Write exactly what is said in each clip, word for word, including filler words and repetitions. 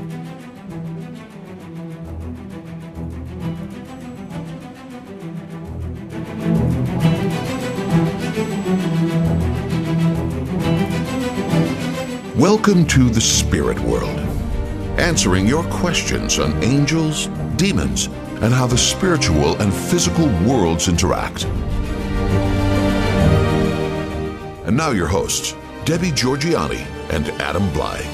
Welcome to the Spirit World, answering your questions on angels, demons, and how the spiritual and physical worlds interact. And now your hosts, Debbie Georgianni and Adam Blai.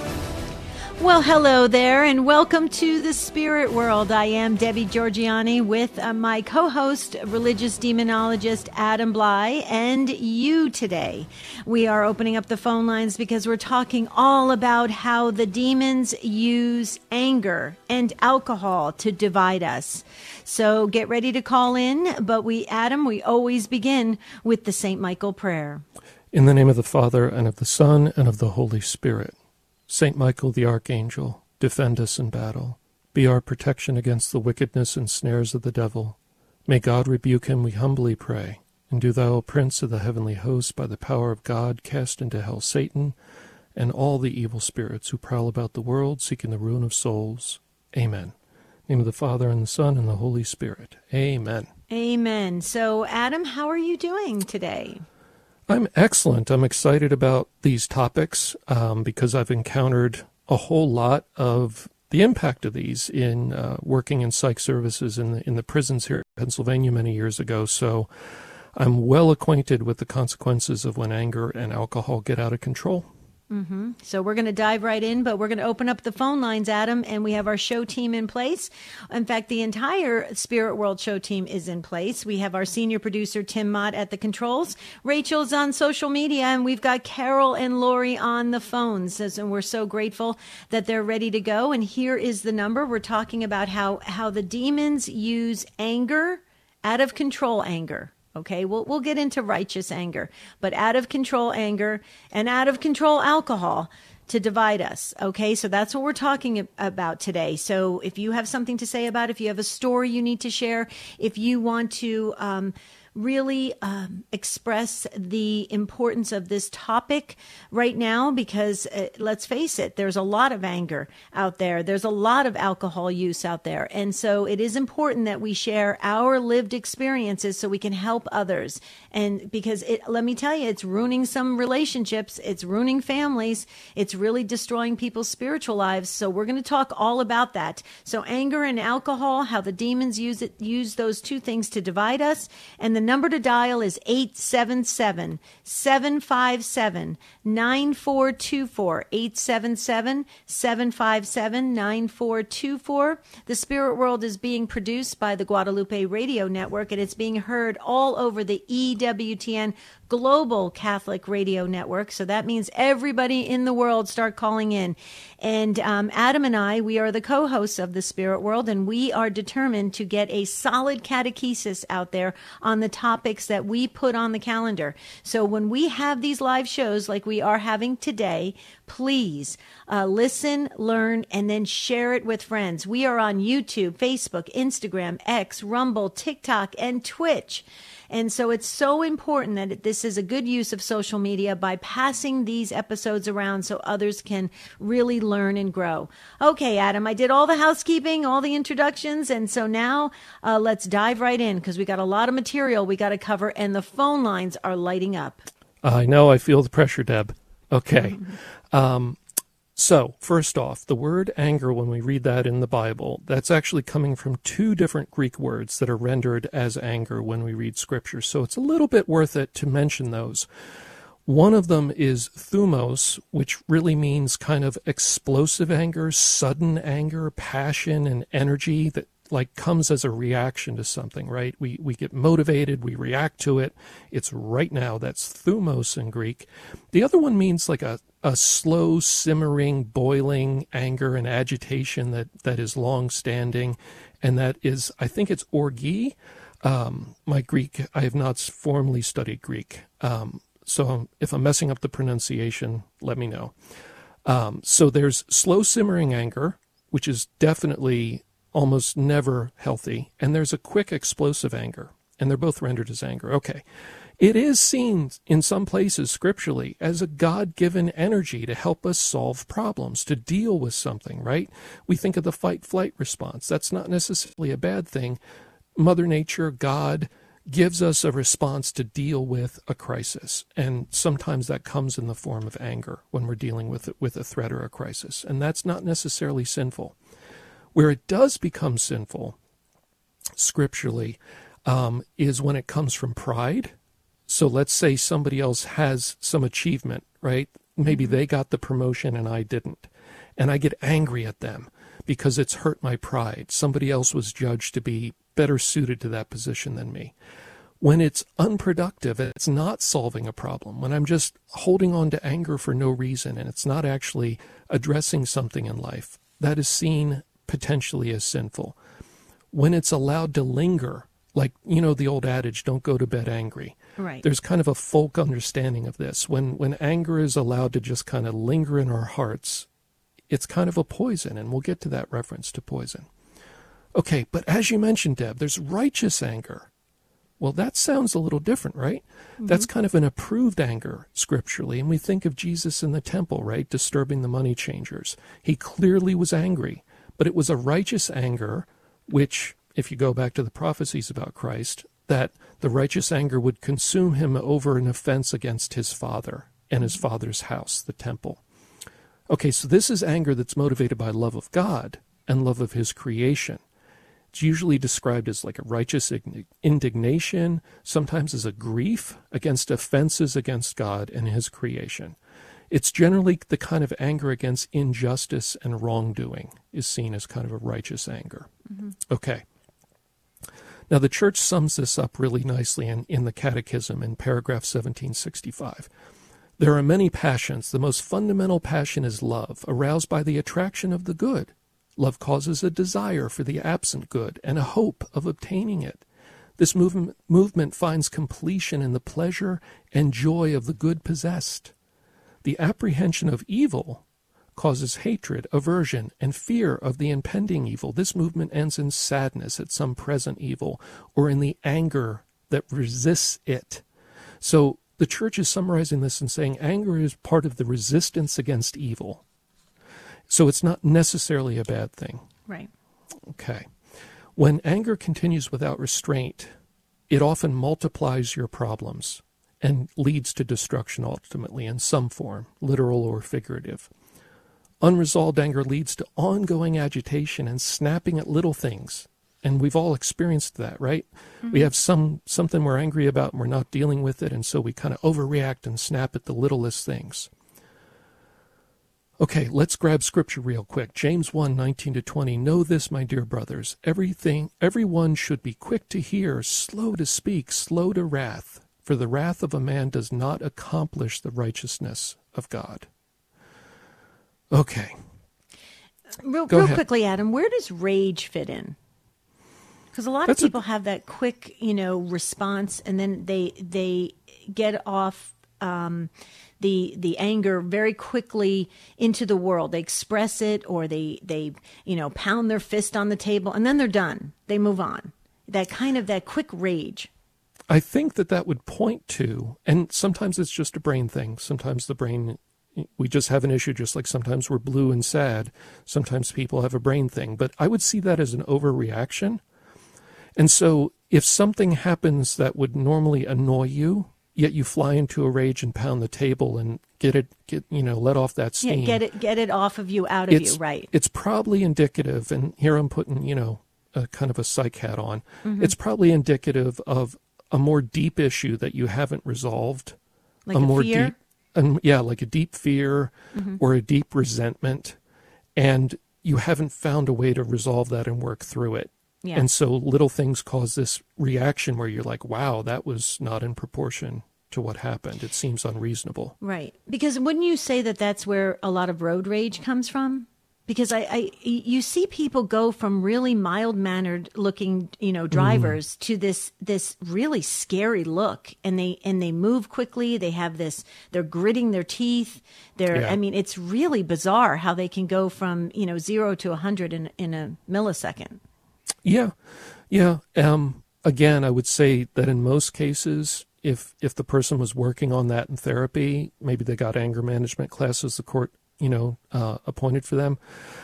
Well, hello there, and welcome to the Spirit World. I am Debbie Georgianni with uh, my co-host, religious demonologist Adam Blai, and you today. We are opening up the phone lines because we're talking all about how the demons use anger and alcohol to divide us. So get ready to call in, but we, Adam, we always begin with the Saint Michael prayer. In the name of the Father, and of the Son, and of the Holy Spirit. Saint Michael the Archangel, defend us in battle. Be our protection against the wickedness and snares of the devil. May God rebuke him, we humbly pray. And do thou, O Prince of the heavenly host, by the power of God, cast into hell Satan and all the evil spirits who prowl about the world, seeking the ruin of souls. Amen. In the name of the Father, and the Son, and the Holy Spirit. Amen. Amen. So, Adam, how are you doing today? I'm excellent. I'm excited about these topics um, because I've encountered a whole lot of the impact of these in uh, working in psych services in the, in the prisons here in Pennsylvania many years ago. So I'm well acquainted with the consequences of when anger and alcohol get out of control. Mm-hmm. So we're going to dive right in, but we're going to open up the phone lines, Adam, and we have our show team in place. In fact, the entire Spirit World show team is in place. We have our senior producer, Tim Mott, at the controls. Rachel's on social media, and we've got Carol and Lori on the phones. And we're so grateful that they're ready to go. And here is the number. We're talking about how, how the demons use anger, out of control anger. Okay, we'll we'll get into righteous anger, but out of control anger and out of control alcohol to divide us. Okay, so that's what we're talking about today. So if you have something to say about it, if you have a story you need to share, if you want to um, really um, express the importance of this topic right now, because uh, let's face it, there's a lot of anger out there. There's a lot of alcohol use out there. And so it is important that we share our lived experiences so we can help others. And because it, let me tell you, it's ruining some relationships. It's ruining families. It's really destroying people's spiritual lives. So we're going to talk all about that. So anger and alcohol, how the demons use it, use those two things to divide us. And the number to dial is eight seven seven, seven five seven, nine four two four, eight seven seven, seven five seven, nine four two four. The Spirit World is being produced by the Guadalupe Radio Network, and it's being heard all over the E W T N Global Catholic Radio Network. So that means everybody in the world start calling in. And um, Adam and I, we are the co-hosts of the Spirit World, and we are determined to get a solid catechesis out there on the topics that we put on the calendar. So when we have these live shows like we are having today, please uh, listen, learn, and then share it with friends. We are on YouTube, Facebook, Instagram, X, Rumble, TikTok, and Twitch. And so it's so important that this is a good use of social media by passing these episodes around so others can really learn and grow. Okay, Adam, I did all the housekeeping, all the introductions, and so now uh, let's dive right in because we got a lot of material we got to cover, and the phone lines are lighting up. I know, I feel the pressure, Deb. Okay. Um, so, first off, the word anger, when we read that in the Bible, that's actually coming from two different Greek words that are rendered as anger when we read Scripture. So it's a little bit worth it to mention those. One of them is thumos, which really means kind of explosive anger, sudden anger, passion, and energy that like comes as a reaction to something, right? We we get motivated, we react to it. It's right now. That's thumos in Greek. The other one means like a, a slow, simmering, boiling anger and agitation that, that is long-standing, and that is, I think it's orgi. Um, my Greek, I have not formally studied Greek, um, so if I'm messing up the pronunciation, let me know. Um, so there's slow, simmering anger, which is definitely almost never healthy, and there's a quick explosive anger, and they're both rendered as anger. Okay, It is seen in some places scripturally as a God-given energy to help us solve problems, to deal with something, right? We think of the fight-flight response. That's not necessarily a bad thing. Mother Nature, God, gives us a response to deal with a crisis. And sometimes that comes in the form of anger when we're dealing with it, with a threat or a crisis. And that's not necessarily sinful. Where it does become sinful, scripturally, um, is when it comes from pride. So let's say somebody else has some achievement, right? Maybe they got the promotion and I didn't. And I get angry at them because it's hurt my pride. Somebody else was judged to be better suited to that position than me. When it's unproductive, it's not solving a problem. When I'm just holding on to anger for no reason and it's not actually addressing something in life, that is seen potentially as sinful. When it's allowed to linger, like, you know, the old adage, don't go to bed angry. Right. There's kind of a folk understanding of this. When when anger is allowed to just kind of linger in our hearts, it's kind of a poison, and we'll get to that reference to poison. Okay, but as you mentioned, Deb, there's righteous anger. Well, that sounds a little different, right? Mm-hmm. That's kind of an approved anger scripturally, and we think of Jesus in the temple, right, disturbing the money changers. He clearly was angry, but it was a righteous anger, which, if you go back to the prophecies about Christ, that the righteous anger would consume him over an offense against his father and his father's house, the temple. Okay, so this is anger that's motivated by love of God and love of his creation. It's usually described as like a righteous indignation, sometimes as a grief against offenses against God and his creation. It's generally the kind of anger against injustice and wrongdoing is seen as kind of a righteous anger. Mm-hmm. Okay. Now, the church sums this up really nicely in, in the Catechism in paragraph seventeen sixty-five. There are many passions. The most fundamental passion is love, aroused by the attraction of the good. Love causes a desire for the absent good and a hope of obtaining it. This movement, movement finds completion in the pleasure and joy of the good possessed. The apprehension of evil causes hatred, aversion, and fear of the impending evil. This movement ends in sadness at some present evil or in the anger that resists it. So the church is summarizing this and saying anger is part of the resistance against evil. So it's not necessarily a bad thing. Right. Okay. When anger continues without restraint, it often multiplies your problems and leads to destruction ultimately in some form, literal or figurative. Unresolved anger leads to ongoing agitation and snapping at little things. And we've all experienced that, right? Mm-hmm. We have some something we're angry about and we're not dealing with it, and so we kind of overreact and snap at the littlest things. Okay, let's grab scripture real quick. James one, nineteen to twenty. Know this, my dear brothers. Everything, everyone should be quick to hear, slow to speak, slow to wrath. For the wrath of a man does not accomplish the righteousness of God. Okay. Real, Go real ahead. quickly, Adam, where does rage fit in? Because a lot That's of people a, have that quick, you know, response, and then they they get off um, the the anger very quickly into the world. They express it, or they they you know pound their fist on the table, and then they're done. They move on. That kind of that quick rage. I think that that would point to, and sometimes it's just a brain thing. Sometimes the brain, we just have an issue, just like sometimes we're blue and sad. Sometimes people have a brain thing. But I would see that as an overreaction. And so if something happens that would normally annoy you, yet you fly into a rage and pound the table and get it, get you know, let off that steam. Yeah, get it, get it off of you, out of it's, you, right? It's probably indicative, and here I'm putting, you know, a kind of a psych hat on. Mm-hmm. It's probably indicative of a more deep issue that you haven't resolved. Like a, a more fear? deep, um, yeah, like a deep fear mm-hmm. or a deep resentment, and you haven't found a way to resolve that and work through it. Yeah. And so little things cause this reaction where you're like, wow, that was not in proportion to what happened. It seems unreasonable. Right. Because wouldn't you say that that's where a lot of road rage comes from? Because I, I you see people go from really mild-mannered looking, you know, drivers mm. to this this really scary look, and they and they move quickly. They have this. They're gritting their teeth. They're. Yeah. I mean, it's really bizarre how they can go from you know zero to a hundred in in a millisecond. Yeah, yeah. Um, again, I would say that in most cases, if if the person was working on that in therapy, maybe they got anger management classes the court, you know, uh, appointed for them,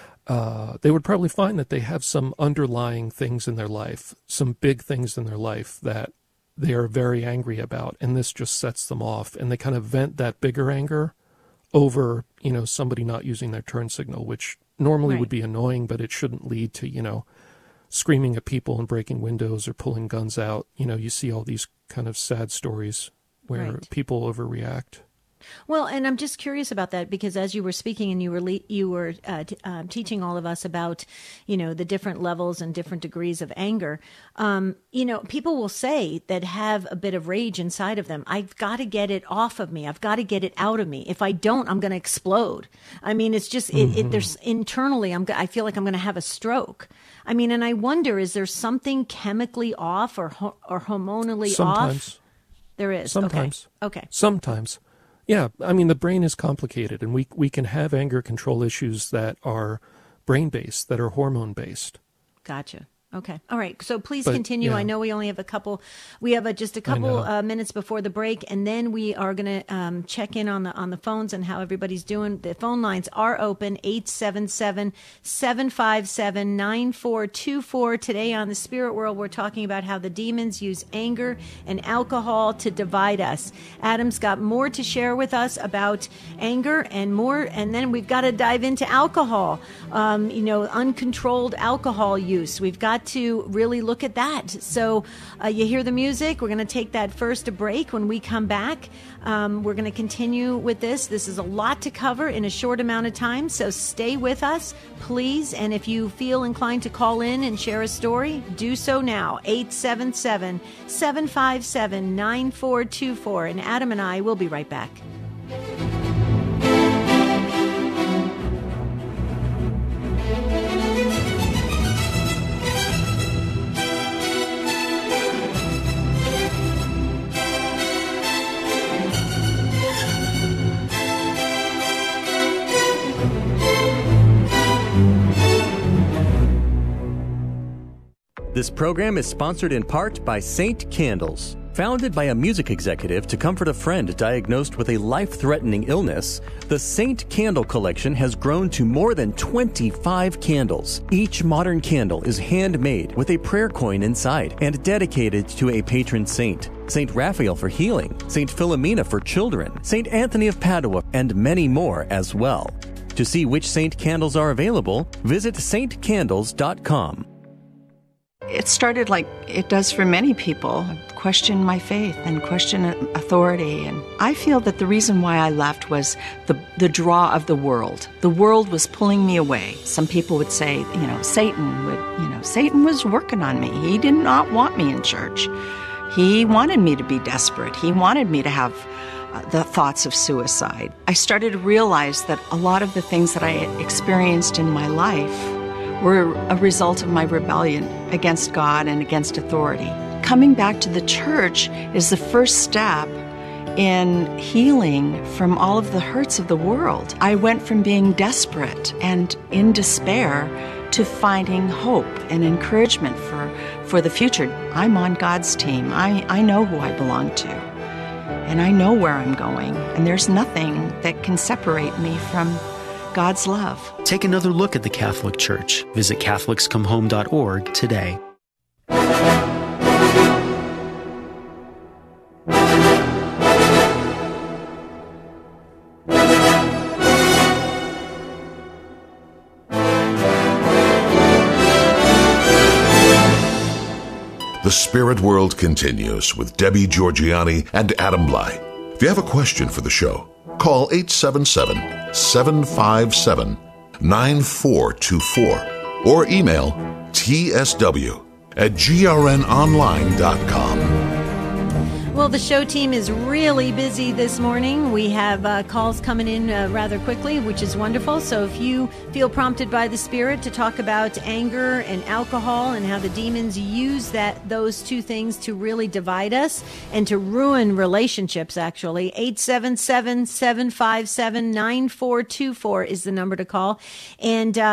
uh, they would probably find that they have some underlying things in their life, some big things in their life that they are very angry about, and this just sets them off, and they kind of vent that bigger anger over, you know, somebody not using their turn signal, which normally Right. would be annoying, but it shouldn't lead to, you know, screaming at people and breaking windows or pulling guns out. You know, you see all these kind of sad stories where Right. people overreact. Well, and I'm just curious about that because as you were speaking and you were le- you were uh, t- uh, teaching all of us about, you know, the different levels and different degrees of anger, um, you know, people will say that have a bit of rage inside of them. I've got to get it off of me. I've got to get it out of me. If I don't, I'm going to explode. I mean, it's just, it, Mm-hmm. it, there's internally, I'm, go- I feel like I'm going to have a stroke. I mean, and I wonder, is there something chemically off or ho- or hormonally Sometimes. off? There is. Sometimes. Okay. Okay. Sometimes. Yeah, I mean, the brain is complicated, and we we can have anger control issues that are brain-based, that are hormone-based. Gotcha. Okay. All right. So please But, continue. yeah. I know we only have a couple, we have a, just a couple know. uh, minutes before the break, and then we are going to um, check in on the on the phones and how everybody's doing. The phone lines are open, eight seven seven, seven five seven, nine four two four. Today on The Spirit World, we're talking about how the demons use anger and alcohol to divide us. Adam's got more to share with us about anger and more, and then we've got to dive into alcohol, um, you know, uncontrolled alcohol use. We've got to really look at that. So uh, you hear the music. We're going to take that first break. When we come back, um, we're going to continue with this. This is a lot to cover in a short amount of time. So stay with us, please. And if you feel inclined to call in and share a story, do so now. eight seven seven, seven five seven, nine four two four. And Adam and I will be right back. This program is sponsored in part by Saint Candles. Founded by a music executive to comfort a friend diagnosed with a life-threatening illness, the Saint Candle collection has grown to more than twenty-five candles. Each modern candle is handmade with a prayer coin inside and dedicated to a patron saint. Saint Raphael for healing, Saint Philomena for children, Saint Anthony of Padua, and many more as well. To see which Saint Candles are available, visit saint candles dot com. It started like it does for many people, question my faith and question authority. And I feel that the reason why I left was the, the draw of the world. The world was pulling me away. Some people would say, you know, Satan would, you know, Satan was working on me. He did not want me in church. He wanted me to be desperate. He wanted me to have uh, the thoughts of suicide. I started to realize that a lot of the things that I had experienced in my life were a result of my rebellion against God and against authority. Coming back to the church is the first step in healing from all of the hurts of the world. I went from being desperate and in despair to finding hope and encouragement for, for the future. I'm on God's team. I, I know who I belong to, and I know where I'm going, and there's nothing that can separate me from God's love. Take another look at the Catholic Church. Visit catholics come home dot org today. The Spirit World continues with Debbie Georgiani and Adam Bly. If you have a question for the show, call eight seven seven, seven five seven, nine four two four or email t s w at g r n online dot com. Well, the show team is really busy this morning. We have uh, calls coming in uh, rather quickly, which is wonderful. So if you feel prompted by the Spirit to talk about anger and alcohol and how the demons use that those two things to really divide us and to ruin relationships, actually, eight seven seven, seven five seven, nine four two four is the number to call. And um,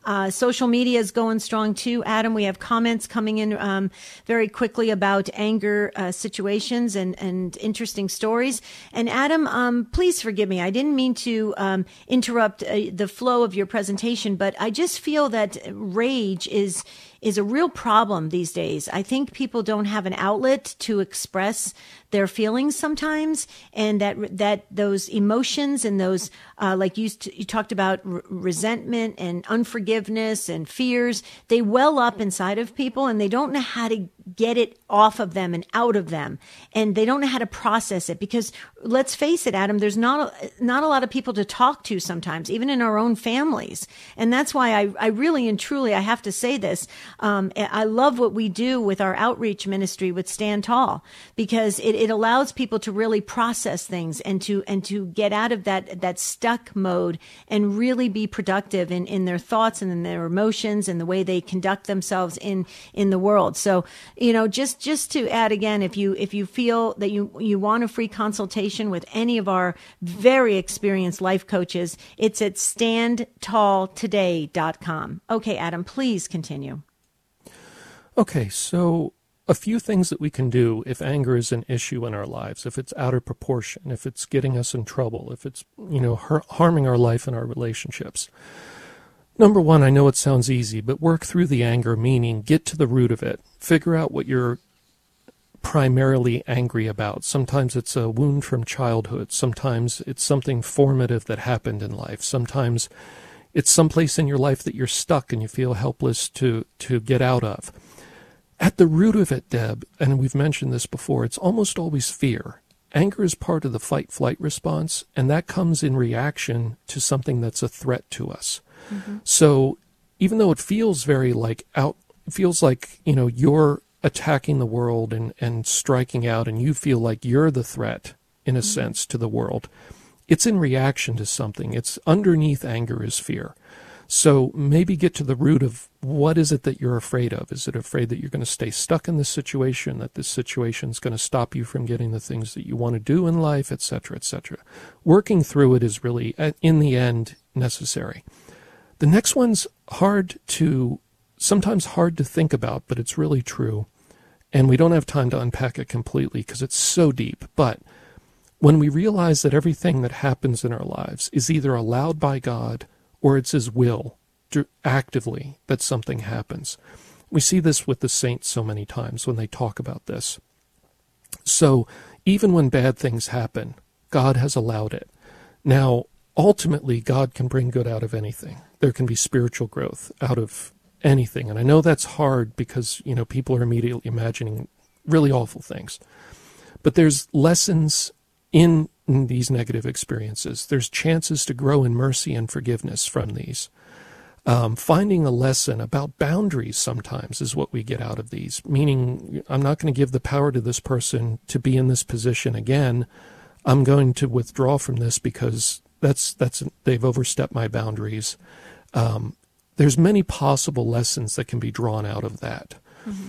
Uh, social media is going strong too, Adam. We have comments coming in um, very quickly about anger uh, situations and, and interesting stories. And Adam, um, please forgive me. I didn't mean to um, interrupt uh, the flow of your presentation, but I just feel that rage is is a real problem these days. I think people don't have an outlet to express their feelings sometimes, and that that those emotions and those, uh, like you, you talked about r- resentment and unforgiveness and fears, they well up inside of people, and they don't know how to get it off of them and out of them, and they don't know how to process it. Because let's face it, Adam, there's not a, not a lot of people to talk to sometimes, even in our own families, and that's why I, I really and truly I have to say this. Um, I love what we do with our outreach ministry with Stand Tall, because it, it allows people to really process things and to and to get out of that that stuck mode and really be productive in, in their thoughts and in their emotions and the way they conduct themselves in in the world. So, you know, just just to add again, if you if you feel that you you want a free consultation with any of our very experienced life coaches, it's at stand tall today dot com. Okay, Adam, please continue. Okay, so a few things that we can do if anger is an issue in our lives, if it's out of proportion, if it's getting us in trouble, if it's, you know, har- harming our life and our relationships. Number one, I know it sounds easy, but work through the anger, meaning get to the root of it. Figure out what you're primarily angry about. Sometimes it's a wound from childhood. Sometimes it's something formative that happened in life. Sometimes it's someplace in your life that you're stuck and you feel helpless to, to get out of. At the root of it, Deb, and we've mentioned this before, it's almost always fear. Anger is part of the fight-flight response, and that comes in reaction to something that's a threat to us. Mm-hmm. So even though it feels very like out, it feels like, you know, you're attacking the world and, and striking out, and you feel like you're the threat, in a mm-hmm. sense, to the world, it's in reaction to something. It's underneath anger is fear. So maybe get to the root of what is it that you're afraid of. Is it afraid that you're going to stay stuck in this situation, that this situation is going to stop you from getting the things that you want to do in life, et cetera, et cetera. Working through it is really, in the end, necessary. The next one's hard to, sometimes hard to think about, but it's really true. And we don't have time to unpack it completely because it's so deep. But when we realize that everything that happens in our lives is either allowed by God or it's His will, actively, that something happens. We see this with the saints so many times when they talk about this. So even when bad things happen, God has allowed it. Now, ultimately, God can bring good out of anything. There can be spiritual growth out of anything. And I know that's hard because, you know, people are immediately imagining really awful things. But there's lessons in in these negative experiences. There's chances to grow in mercy and forgiveness from these. Um, finding a lesson about boundaries sometimes is what we get out of these, meaning I'm not going to give the power to this person to be in this position again. I'm going to withdraw from this because that's that's they've overstepped my boundaries. Um, there's many possible lessons that can be drawn out of that. Mm-hmm.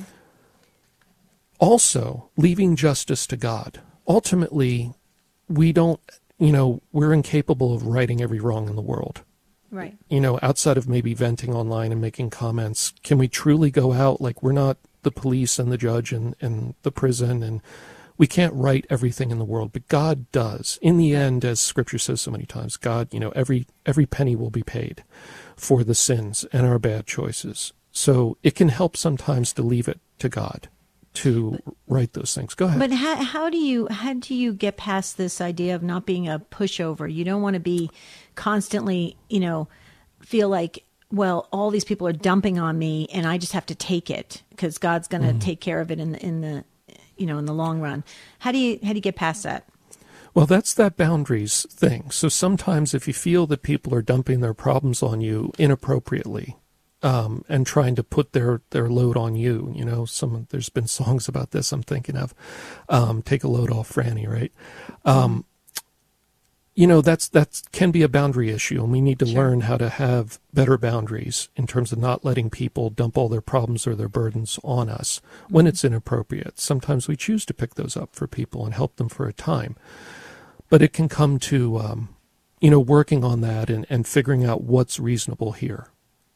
Also, leaving justice to God. Ultimately, we don't, you know, we're incapable of righting every wrong in the world. Right. You know, outside of maybe venting online and making comments, can we truly go out, like we're not the police and the judge and, and the prison, and we can't right everything in the world, but God does. In the end, as Scripture says so many times, God, you know, every every penny will be paid for the sins and our bad choices. So it can help sometimes to leave it to God to write those things. Go ahead. But how, how do you how do you get past this idea of not being a pushover? You don't want to be constantly, you know, feel like, well, all these people are dumping on me and I just have to take it because God's going to mm. take care of it in the, in the, you know, in the long run. How do you how do you get past that? Well, that's that boundaries thing. So sometimes if you feel that people are dumping their problems on you inappropriately, Um, and trying to put their, their load on you. You know, some there's been songs about this I'm thinking of. Um, take a load off Franny, right? Um, you know, that's that can be a boundary issue, and we need to sure. learn how to have better boundaries in terms of not letting people dump all their problems or their burdens on us when mm-hmm. it's inappropriate. Sometimes we choose to pick those up for people and help them for a time. But it can come to, um, you know, working on that and, and figuring out what's reasonable here.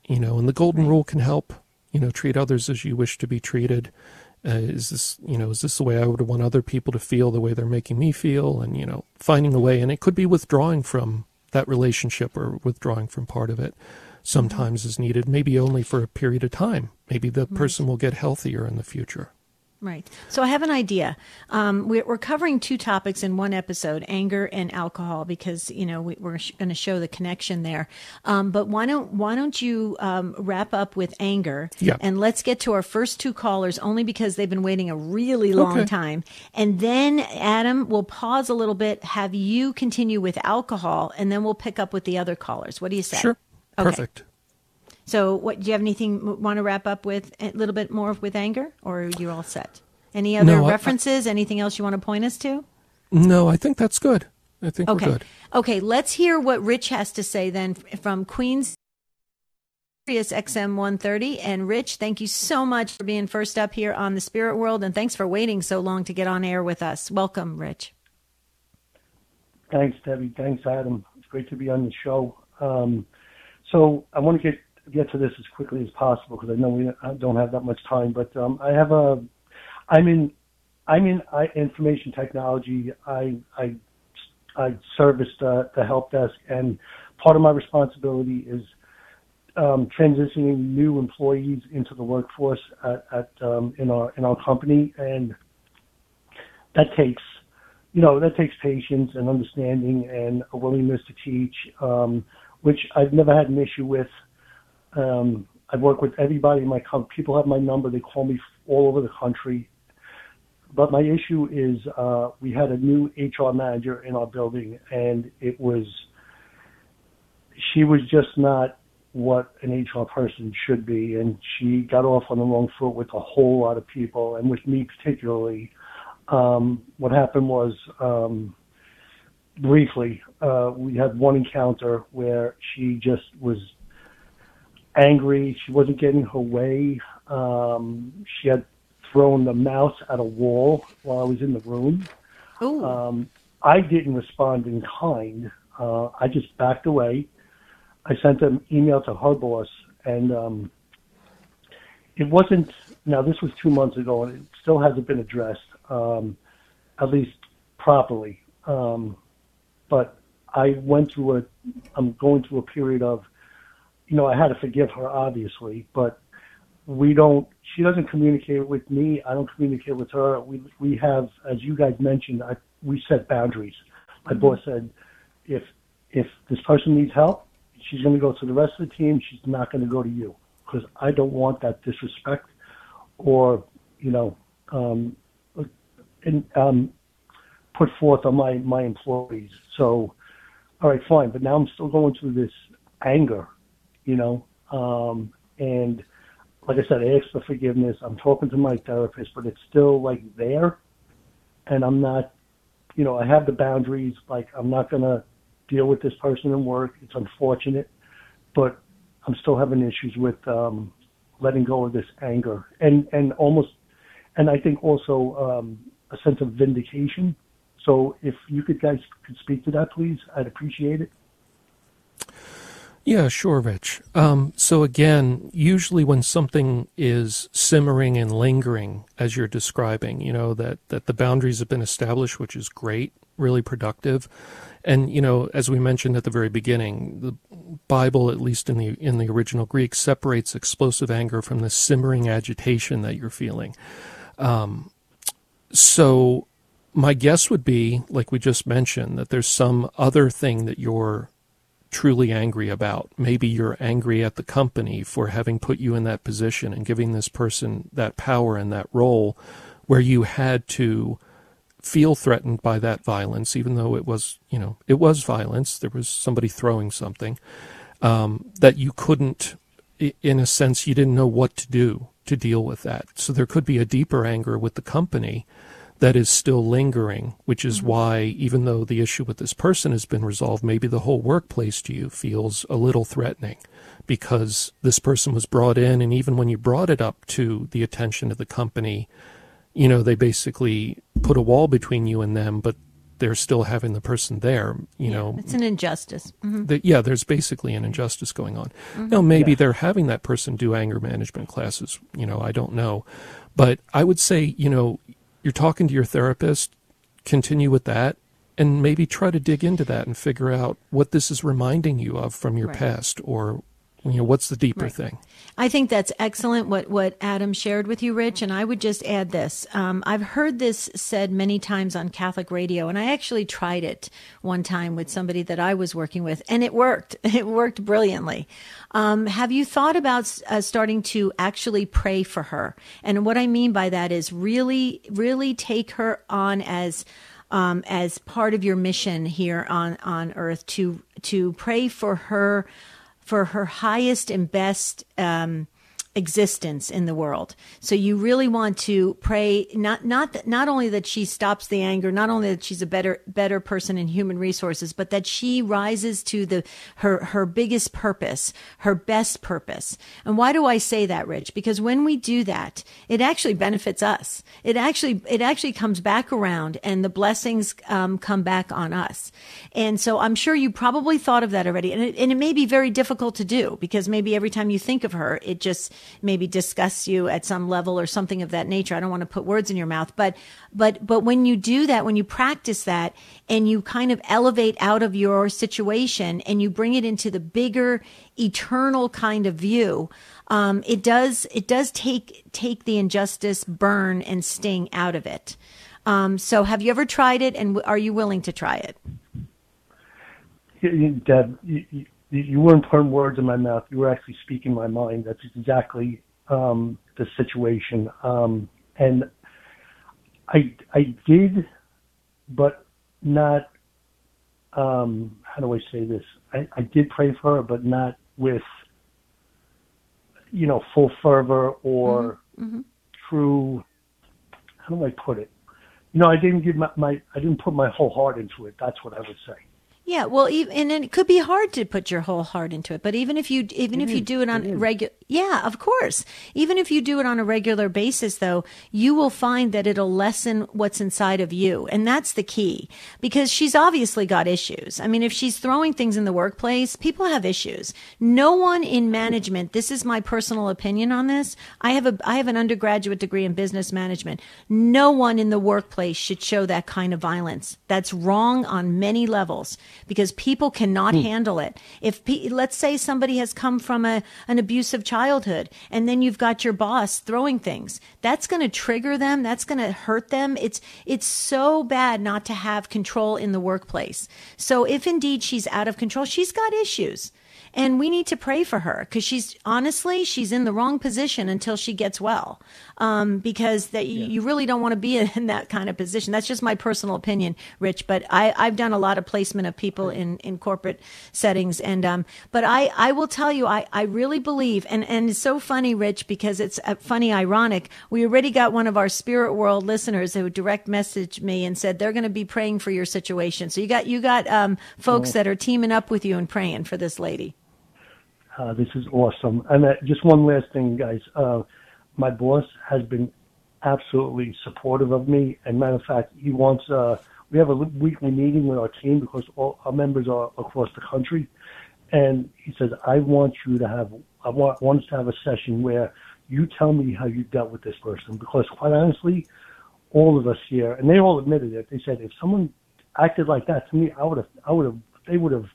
you know, and the golden rule can help, you know, treat others as you wish to be treated. Uh, is this, you know, is this the way I would want other people to feel, the way they're making me feel? And, you know, finding a way, and it could be withdrawing from that relationship or withdrawing from part of it sometimes is needed, maybe only for a period of time. Maybe the person will get healthier in the future. Right. So I have an idea. Um, we're, we're covering two topics in one episode, anger and alcohol, because, you know, we, we're sh- going to show the connection there. Um, but why don't why don't you um, wrap up with anger? Yeah. And let's get to our first two callers, only because they've been waiting a really long Okay. time. And then, Adam, we'll pause a little bit, have you continue with alcohol, and then we'll pick up with the other callers. What do you say? Sure. Okay. Perfect. So what, do you have anything want to wrap up with a little bit more with anger, or are you all set? Any other No, I- references? Anything else you want to point us to? No, I think that's good. I think Okay. we're good. Okay, let's hear what Rich has to say then from Queens Sirius X M one thirty. And Rich, thank you so much for being first up here on The Spirit World, and thanks for waiting so long to get on air with us. Welcome, Rich. Thanks, Debbie. Thanks, Adam. It's great to be on the show. Um, so I want to get get to this as quickly as possible because I know we don't have that much time. But um, I have a, I'm in, I'm in I, information technology. I I, I service the, the help desk, and part of my responsibility is um, transitioning new employees into the workforce at, at um, in our in our company, and that takes. You know, that takes patience and understanding and a willingness to teach, um, which I've never had an issue with. Um, I work with everybody in my company. People have my number. They call me all over the country. But my issue is uh, we had a new H R manager in our building, and it was, she was just not what an H R person should be, and she got off on the wrong foot with a whole lot of people, and with me particularly. Um, what happened was, um, briefly, uh, we had one encounter where she just was angry. She wasn't getting her way. Um, she had thrown the mouse at a wall while I was in the room. Ooh. Um, I didn't respond in kind. Uh, I just backed away. I sent an email to her boss, and um, it wasn't, now this was two months ago, and it still hasn't been addressed. Um, at least properly. Um, but I went through a, I'm going through a period of, you know, I had to forgive her, obviously, but we don't, she doesn't communicate with me. I don't communicate with her. We we have, as you guys mentioned, I, we set boundaries. My Mm-hmm. boss said, if if this person needs help, she's going to go to the rest of the team. She's not going to go to you, because I don't want that disrespect or, you know, um, and um, put forth on my, my employees. So, all right, fine. But now I'm still going through this anger, you know. Um, and like I said, I asked for forgiveness. I'm talking to my therapist, but it's still like there. And I'm not, you know, I have the boundaries. Like, I'm not going to deal with this person in work. It's unfortunate, but I'm still having issues with um, letting go of this anger. And, and almost, and I think also, um, a sense of vindication. So if you could guys could speak to that, please, I'd appreciate it. Yeah, sure, Rich. Um, so again, usually when something is simmering and lingering, as you're describing, you know, that, that the boundaries have been established, which is great, really productive. And, you know, as we mentioned at the very beginning, the Bible, at least in the in the original Greek, separates explosive anger from the simmering agitation that you're feeling. Um, So my guess would be, like we just mentioned, that there's some other thing that you're truly angry about. Maybe you're angry at the company for having put you in that position and giving this person that power and that role where you had to feel threatened by that violence, even though it was, you know, it was violence. There was somebody throwing something, um, that you couldn't, in a sense, you didn't know what to do to deal with that. So there could be a deeper anger with the company that is still lingering, which is mm-hmm. why, even though the issue with this person has been resolved, maybe the whole workplace to you feels a little threatening because this person was brought in, and even when you brought it up to the attention of the company, you know, they basically put a wall between you and them, but they're still having the person there, you yeah, know. It's an injustice. Mm-hmm. The, yeah, there's basically an injustice going on. Mm-hmm. Now, maybe yeah. they're having that person do anger management classes, you know, I don't know. But I would say, you know, you're talking to your therapist, continue with that, and maybe try to dig into that and figure out what this is reminding you of from your right. past, or, you know, what's the deeper right. thing. I think that's excellent what, what Adam shared with you, Rich, and I would just add this. Um, I've heard this said many times on Catholic radio, and I actually tried it one time with somebody that I was working with, and it worked. It worked brilliantly. Um, have you thought about uh, starting to actually pray for her? And what I mean by that is really, really take her on as um, as part of your mission here on, on earth to to pray for her, for her highest and best um, existence in the world. So you really want to pray not not that, not only that she stops the anger, not only that she's a better better person in human resources, but that she rises to the her her biggest purpose, her best purpose. And why do I say that, Rich? Because when we do that, it actually benefits us. It actually it actually comes back around, and the blessings um, come back on us. And so I'm sure you probably thought of that already, and it, and it may be very difficult to do, because maybe every time you think of her, it just maybe disgusts you at some level or something of that nature. I don't want to put words in your mouth, but, but, but when you do that, when you practice that and you kind of elevate out of your situation and you bring it into the bigger, eternal kind of view, um, it does, it does take, take the injustice, burn, and sting out of it. Um, so have you ever tried it, and are you willing to try it? Deb, you, you, you weren't putting words in my mouth. You were actually speaking my mind. That's exactly um, the situation. Um, and I I did, but not, um, how do I say this? I, I did pray for her, but not with, you know, full fervor or mm-hmm. Mm-hmm. true, how do I put it? You know, I didn't give my, my I didn't put my whole heart into it. That's what I would say. Yeah, well, even, and it could be hard to put your whole heart into it, but even if you even it if is, you do it on it regular, yeah, of course. Even if you do it on a regular basis, though, you will find that it'll lessen what's inside of you, and that's the key, because she's obviously got issues. I mean, if she's throwing things in the workplace, people have issues. No one in management. This is my personal opinion on this. I have a I have an undergraduate degree in business management. No one in the workplace should show that kind of violence. That's wrong on many levels, because people cannot mm. handle it. If let's say somebody has come from a an abusive childhood, and then you've got your boss throwing things, that's going to trigger them. That's going to hurt them. It's it's so bad not to have control in the workplace. So if indeed she's out of control, she's got issues. And we need to pray for her, because she's honestly, she's in the wrong position until she gets well. Um, because that yeah. you really don't want to be in that kind of position. That's just my personal opinion, Rich. But I, I've done a lot of placement of people in, in corporate settings. And, um, but I, I will tell you, I, I really believe, and, and it's so funny, Rich, because it's uh, funny, ironic. We already got one of our Spirit World listeners who direct messaged me and said they're going to be praying for your situation. So you got, you got, um, folks oh. that are teaming up with you and praying for this lady. Uh, this is awesome. And uh, just one last thing, guys. Uh, my boss has been absolutely supportive of me. And matter of fact, he wants, uh, we have a weekly meeting with our team, because all our members are across the country. And he says, I want you to have, I want, want us to have a session where you tell me how you dealt with this person. Because quite honestly, all of us here, and they all admitted it, they said, if someone acted like that to me, I would have, I would have, they would have,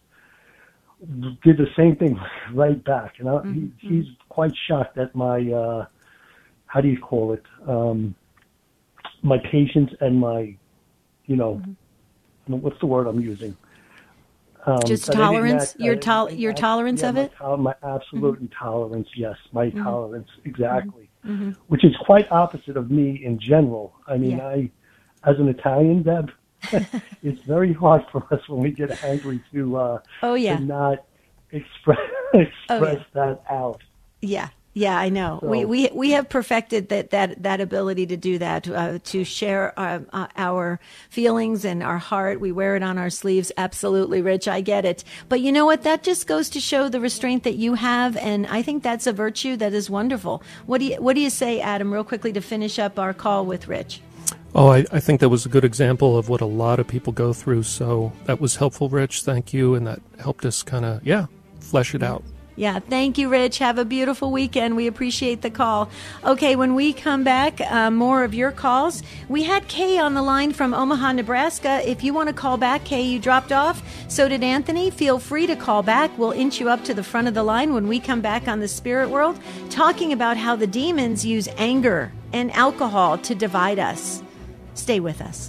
did the same thing right back. And I, mm-hmm. he, he's quite shocked at my, uh, how do you call it, um, my patience and my, you know, mm-hmm. what's the word I'm using? Um, Just tolerance, your, to- your act, tolerance yeah, of it? My, my absolute mm-hmm. intolerance, yes, my mm-hmm. tolerance, exactly. Mm-hmm. Which is quite opposite of me in general. I mean, yeah. I, as an Italian, Deb, it's very hard for us when we get angry to uh, oh yeah to not express express oh, yeah. that out. Yeah, yeah, I know. So, we we we have perfected that that that ability to do that, uh, to share our, uh, our feelings and our heart. We wear it on our sleeves. Absolutely, Rich. I get it. But you know what? That just goes to show the restraint that you have, and I think that's a virtue that is wonderful. What do you what do you say, Adam? Real quickly to finish up our call with Rich. Oh, I, I think that was a good example of what a lot of people go through. So that was helpful, Rich. Thank you. And that helped us kind of, yeah, flesh it out. Yeah, thank you, Rich. Have a beautiful weekend. We appreciate the call. Okay, when we come back, uh, more of your calls. We had Kay on the line from Omaha, Nebraska. If you want to call back, Kay, you dropped off. So did Anthony. Feel free to call back. We'll inch you up to the front of the line when we come back on the Spirit World, talking about how the demons use anger and alcohol to divide us. Stay with us.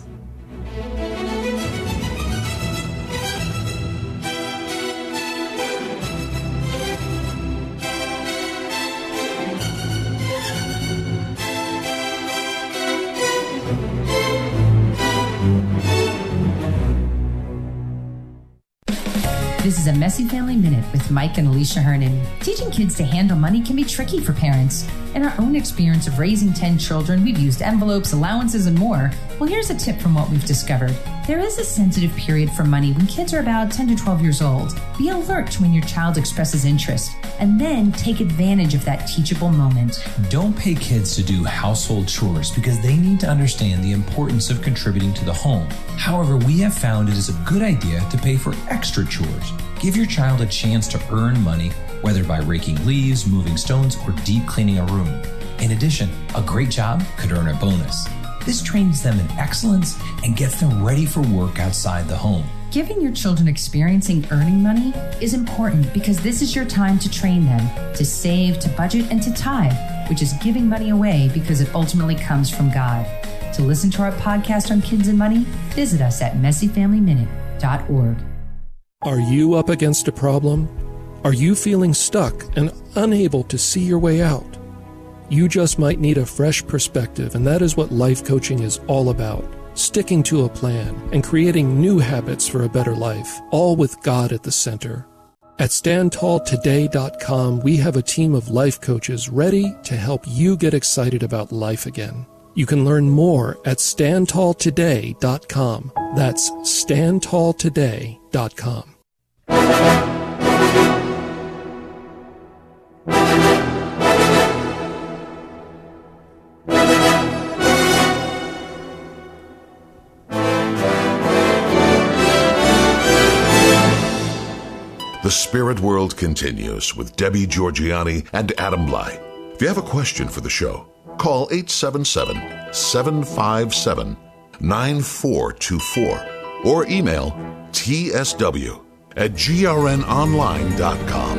This is a Messy Family Minute with Mike and Alicia Hernan. Teaching kids to handle money can be tricky for parents. In our own experience of raising ten children, we've used envelopes, allowances, and more. Well, here's a tip from what we've discovered. There is a sensitive period for money when kids are about ten to twelve years old. Be alert when your child expresses interest, and then take advantage of that teachable moment. Don't pay kids to do household chores because they need to understand the importance of contributing to the home. However, we have found it is a good idea to pay for extra chores. Give your child a chance to earn money, whether by raking leaves, moving stones, or deep cleaning a room. In addition, a great job could earn a bonus. This trains them in excellence and gets them ready for work outside the home. Giving your children experiencing earning money is important because this is your time to train them to save, to budget, and to tithe, which is giving money away because it ultimately comes from God. To listen to our podcast on kids and money, visit us at messy family minute dot org. Are you up against a problem? Are you feeling stuck and unable to see your way out? You just might need a fresh perspective, and that is what life coaching is all about. Sticking to a plan and creating new habits for a better life, all with God at the center. At stand tall today dot com, we have a team of life coaches ready to help you get excited about life again. You can learn more at stand tall today dot com. That's stand tall today dot com. The Spirit World continues with Debbie Georgianni and Adam Blai. If you have a question for the show, call eight seven seven, seven five seven, nine four two four or email t s w at g r n online dot com.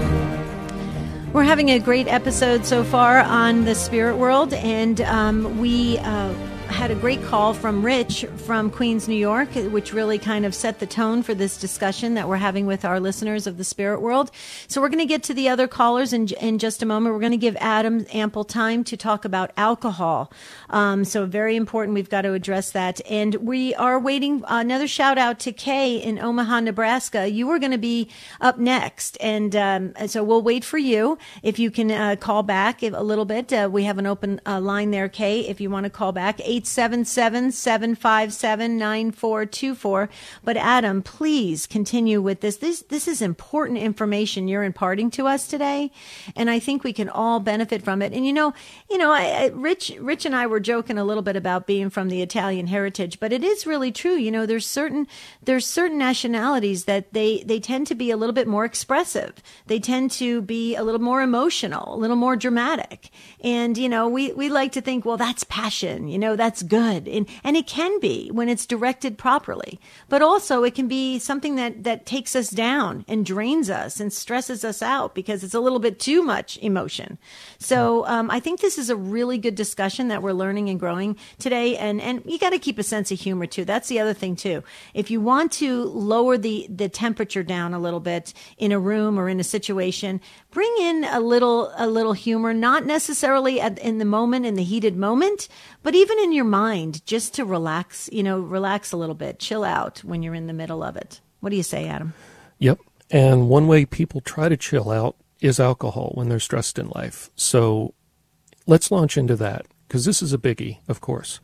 We're having a great episode so far on the Spirit World, and um, we uh, had a great call from Rich from Queens, New York, which really kind of set the tone for this discussion that we're having with our listeners of the Spirit World. So we're going to get to the other callers in, in just a moment. We're going to give Adam ample time to talk about alcohol. Um, so very important. We've got to address that. And we are waiting. Uh, another shout out to Kay in Omaha, Nebraska. You are going to be up next. And um, so we'll wait for you. If you can uh, call back a little bit, uh, we have an open uh, line there, Kay, if you want to call back, eight seven seven, seven five seven, nine four two four. But Adam, please continue with this. This this is important information you're imparting to us today, and I think we can all benefit from it. And you know, you know, I, I, Rich, Rich and I were joking a little bit about being from the Italian heritage, but it is really true. You know, there's certain there's certain nationalities that they they tend to be a little bit more expressive. They tend to be a little more emotional, a little more dramatic, and you know, we we like to think, well, that's passion. You know, that's good. And, and it can be when it's directed properly, but also it can be something that, that takes us down and drains us and stresses us out because it's a little bit too much emotion. So, um, I think this is a really good discussion that we're learning and growing today. And, and you got to keep a sense of humor too. That's the other thing too. If you want to lower the, the temperature down a little bit in a room or in a situation, bring in a little, a little humor, not necessarily at, in the moment, in the heated moment, but even in your mind, just to relax, you know, relax a little bit, chill out when you're in the middle of it. What do you say, Adam? Yep. And one way people try to chill out is alcohol when they're stressed in life. So let's launch into that, because this is a biggie, of course.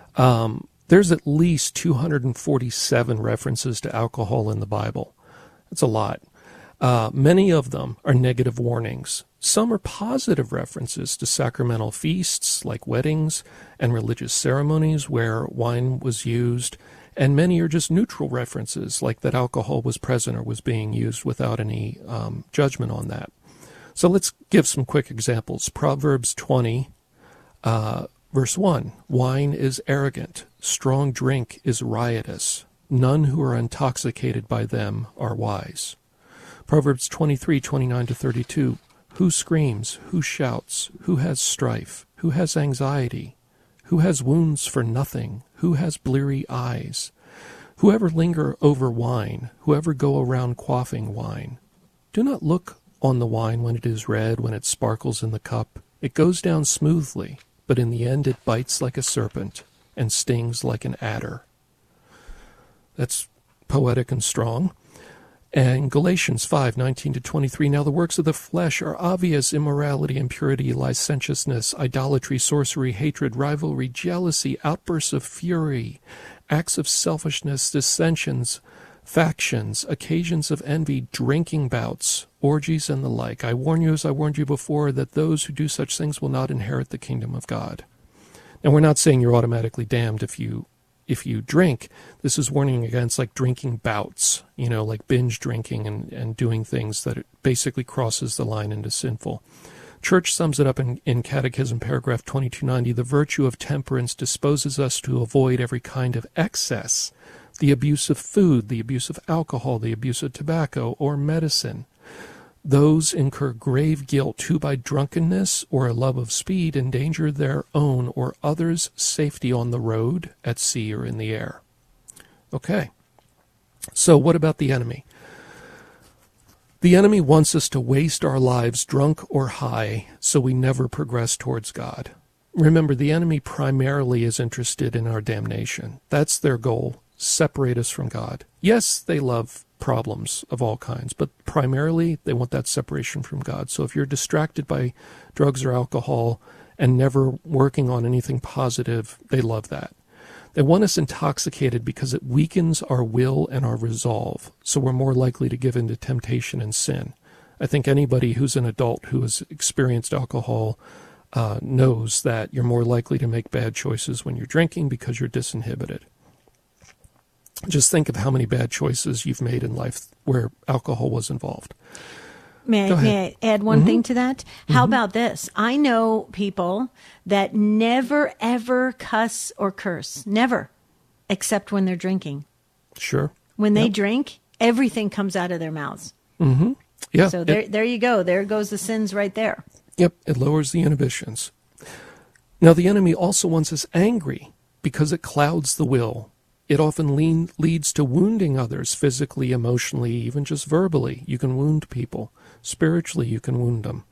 Um, there's at least two hundred forty-seven references to alcohol in the Bible. That's a lot. Uh, many of them are negative warnings. Some are positive references to sacramental feasts like weddings and religious ceremonies where wine was used, and many are just neutral references like that alcohol was present or was being used without any um, judgment on that. So let's give some quick examples. Proverbs twenty, uh, verse one, wine is arrogant, strong drink is riotous, none who are intoxicated by them are wise. Proverbs twenty-three, twenty-nine to thirty-two, who screams, who shouts, who has strife, who has anxiety, who has wounds for nothing, who has bleary eyes, whoever linger over wine, whoever go around quaffing wine. Do not look on the wine when it is red, when it sparkles in the cup. It goes down smoothly, but in the end it bites like a serpent and stings like an adder. That's poetic and strong. And Galatians five, nineteen to twenty-three, now the works of the flesh are obvious: immorality, impurity, licentiousness, idolatry, sorcery, hatred, rivalry, jealousy, outbursts of fury, acts of selfishness, dissensions, factions, occasions of envy, drinking bouts, orgies, and the like. I warn you, as I warned you before, that those who do such things will not inherit the kingdom of God. Now, we're not saying you're automatically damned if you if you drink. This is warning against like drinking bouts, you know, like binge drinking and, and doing things that it basically crosses the line into sinful. Church sums it up in, in Catechism paragraph twenty-two ninety. The virtue of temperance disposes us to avoid every kind of excess, the abuse of food, the abuse of alcohol, the abuse of tobacco or medicine. Those incur grave guilt who by drunkenness or a love of speed endanger their own or others' safety on the road, at sea, or in the air. Okay, so what about the enemy? The enemy wants us to waste our lives drunk or high so we never progress towards God. Remember, the enemy primarily is interested in our damnation. That's their goal, separate us from God. Yes, they love problems of all kinds, but primarily they want that separation from God. So if you're distracted by drugs or alcohol and never working on anything positive, they love that. They want us intoxicated because it weakens our will and our resolve, so we're more likely to give in to temptation and sin. I think anybody who's an adult who has experienced alcohol uh, knows that you're more likely to make bad choices when you're drinking because you're disinhibited. Just think of how many bad choices you've made in life where alcohol was involved. May I, may I add one mm-hmm. thing to that? How mm-hmm. about this? I know people that never, ever cuss or curse. Never. Except when they're drinking. Sure. When they yep. drink, everything comes out of their mouths. Mm-hmm. Yeah. So there, it, there you go. There goes the sins right there. Yep. It lowers the inhibitions. Now, the enemy also wants us angry because it clouds the will. It often lean, leads to wounding others physically, emotionally, even just verbally. You can wound people. Spiritually, you can wound them.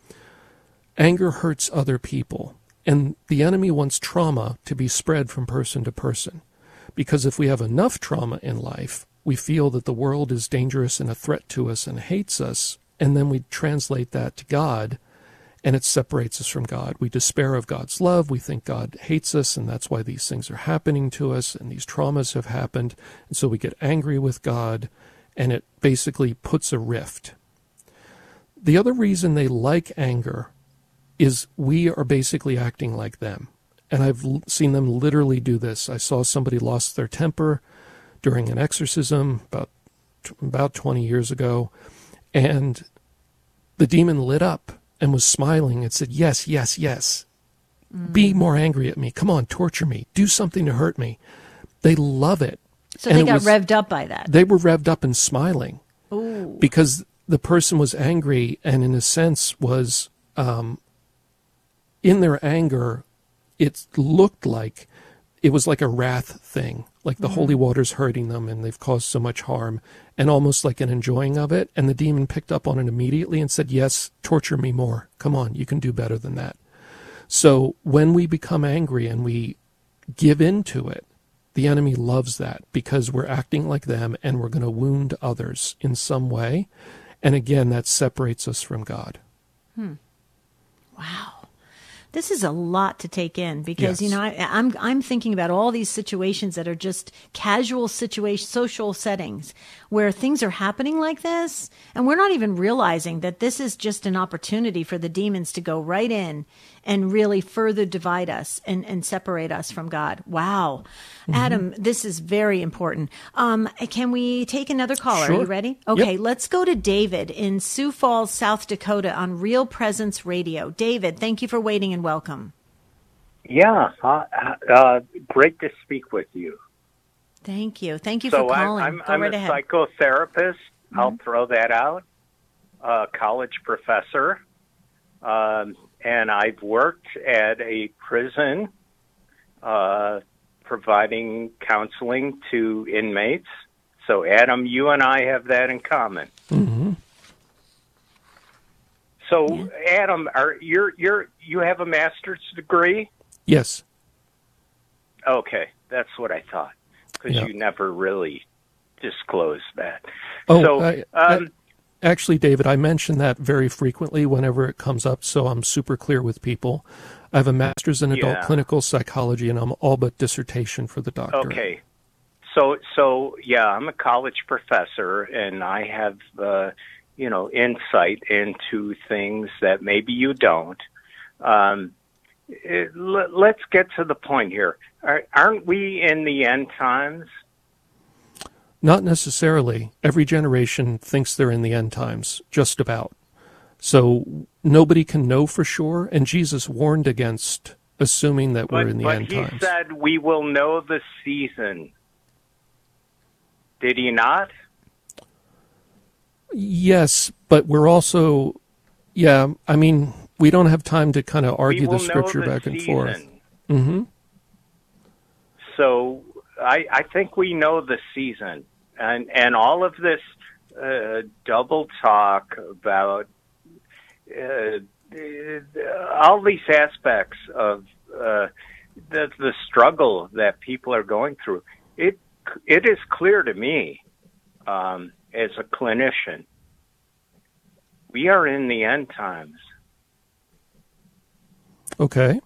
Anger hurts other people, and the enemy wants trauma to be spread from person to person. Because if we have enough trauma in life, we feel that the world is dangerous and a threat to us and hates us, and then we translate that to God, and it separates us from God. We despair of God's love. We think God hates us, and that's why these things are happening to us, and these traumas have happened. And so we get angry with God, and it basically puts a rift. The other reason they like anger is we are basically acting like them. And I've seen them literally do this. I saw somebody lost their temper during an exorcism about, about twenty years ago, and the demon lit up and was smiling and said, yes, yes, yes. Mm. Be more angry at me. Come on, torture me. Do something to hurt me. They love it. So and they got was, revved up by that. They were revved up and smiling. Ooh. Because the person was angry and in a sense was, um, in their anger, it looked like, it was like a wrath thing. Like the mm. holy water's hurting them and they've caused so much harm, and almost like an enjoying of it. And the demon picked up on it immediately and said, yes, torture me more. Come on, you can do better than that. So when we become angry and we give in to it, the enemy loves that because we're acting like them and we're going to wound others in some way. And again, that separates us from God. Hmm. Wow. This is a lot to take in because, Yes. you know, I, I'm I'm thinking about all these situations that are just casual situation, social settings where things are happening like this, and we're not even realizing that this is just an opportunity for the demons to go right in and really further divide us and, and separate us from God. Wow. Mm-hmm. Adam, this is very important. Um, can we take another caller? Sure. Are you ready? Okay, Yep. let's go to David in Sioux Falls, South Dakota on Real Presence Radio. David, thank you for waiting and welcome. Yeah, uh, uh, great to speak with you. Thank you. Thank you so for calling. I'm, Go I'm right a ahead. psychotherapist. Mm-hmm. I'll throw that out. A college professor. Um, and I've worked at a prison uh, providing counseling to inmates. So, Adam, you and I have that in common. Mm-hmm. So, Yeah. Adam, are you're you're you have a master's degree? Yes. Okay, that's what I thought, because Yeah. you never really disclosed that. Oh, so, I- um, Actually, David, I mention that very frequently whenever it comes up, so I'm super clear with people. I have a master's in adult Yeah. clinical psychology, and I'm all but dissertation for the doctorate. okay, so so yeah, I'm a college professor, and I have uh, you know insight into things that maybe you don't. Um, it, l- let's get to the point here. Are, aren't we in the end times? Not necessarily. Every generation thinks they're in the end times, just about. So nobody can know for sure, and Jesus warned against assuming that we're But, in the but end he times. said we will know the season. Did he not? Yes, but we're also, yeah, I mean, we don't have time to kind of argue we will the scripture know the back and season. forth. Mm-hmm. So I, I think we know the season, and and all of this uh, double talk about uh, all these aspects of uh, the the struggle that people are going through. It it is clear to me, um, as a clinician, we are in the end times. Okay.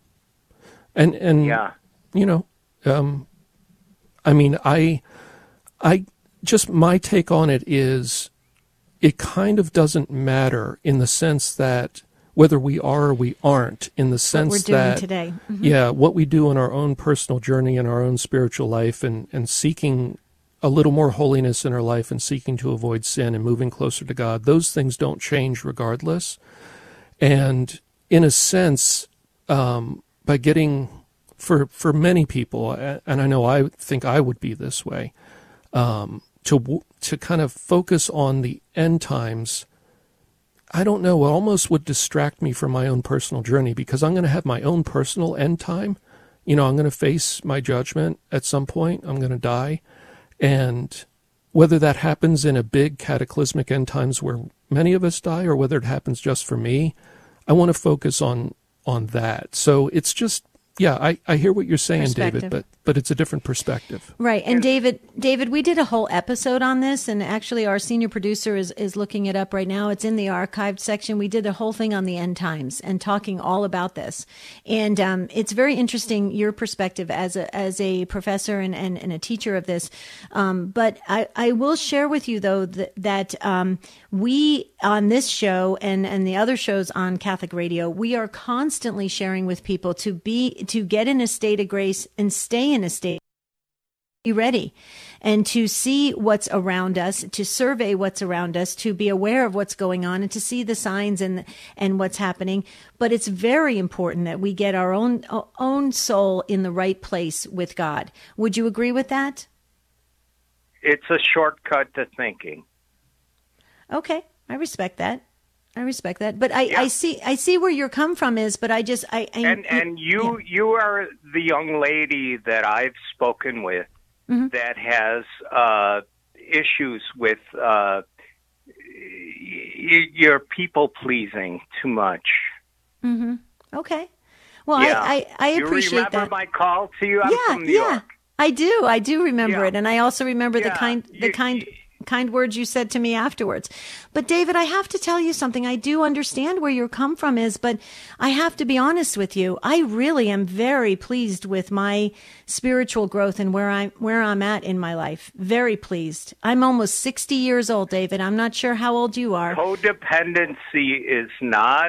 And and Yeah. you know, um, I mean, I, I just my take on it is, it kind of doesn't matter in the sense that whether we are or we aren't. In the sense What we're doing that today. Mhm. yeah, what we do in our own personal journey and our own spiritual life, and and seeking a little more holiness in our life and seeking to avoid sin and moving closer to God. Those things don't change regardless. And in a sense, um, by getting for for many people, and I know I think I would be this way, um, to to kind of focus on the end times, I don't know, it almost would distract me from my own personal journey, because I'm going to have my own personal end time. You know, I'm going to face my judgment at some point. I'm going to die. And whether that happens in a big cataclysmic end times where many of us die, or whether it happens just for me, I want to focus on on that. So it's just, yeah, I, I hear what you're saying, David, but but it's a different perspective. Right. And David, David, we did a whole episode on this, and actually our senior producer is, is looking it up right now. It's in the archived section. We did a whole thing on the end times and talking all about this. And um, it's very interesting, your perspective as a as a professor and, and, and a teacher of this. Um, but I, I will share with you, though, that, that um, we on this show and, and the other shows on Catholic Radio, we are constantly sharing with people to be to get in a state of grace and stay in a state, be ready, and to see what's around us, to survey what's around us, to be aware of what's going on, and to see the signs and and what's happening. But it's very important that we get our own own soul in the right place with God. Would you agree with that? It's a shortcut to thinking. Okay, I respect that. I respect that, but I, Yeah. I see I see where your come from is, but I just I, I And and you you are the young lady that I've spoken with Mhm. that has uh, issues with uh, y- you're people pleasing too much. Mm-hmm. Okay. Well, Yeah. I, I, I you appreciate remember that. my call to you? I'm yeah, from New yeah, York. I do. I do remember Yeah. it, and I also remember the Yeah, kind the you- kind. kind words you said to me afterwards. But David, I have to tell you something. I do understand where your come from is, but I have to be honest with you. I really am very pleased with my spiritual growth and where I'm, where I'm at in my life. Very pleased. I'm almost sixty years old, David. I'm not sure how old you are. Codependency is not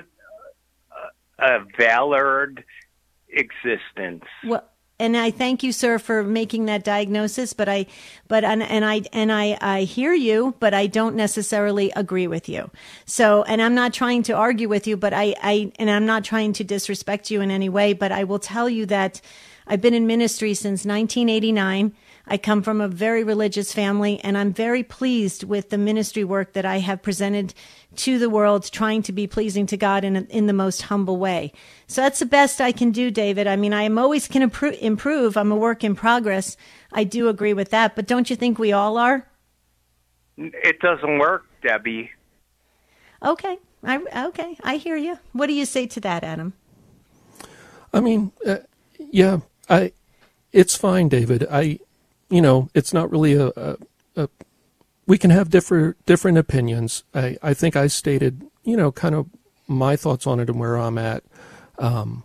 a valid existence. Well, and I thank you, sir, for making that diagnosis. But I, but and, and I and I, I hear you, but I don't necessarily agree with you. So, and I'm not trying to argue with you, but I, I, and I'm not trying to disrespect you in any way. But I will tell you that I've been in ministry since nineteen eighty-nine. I come from a very religious family, and I'm very pleased with the ministry work that I have presented to the world, trying to be pleasing to God in a, in the most humble way. So that's the best I can do, David. I mean, I am always can improve, improve. I'm a work in progress. I do agree with that, but don't you think we all are? It doesn't work, Debbie. Okay, I okay, I hear you. What do you say to that, Adam? I mean, uh, yeah, I. It's fine, David. I. You know, it's not really a, a, a we can have different different opinions. I, I think I stated, you know, kind of my thoughts on it and where I'm at. Um,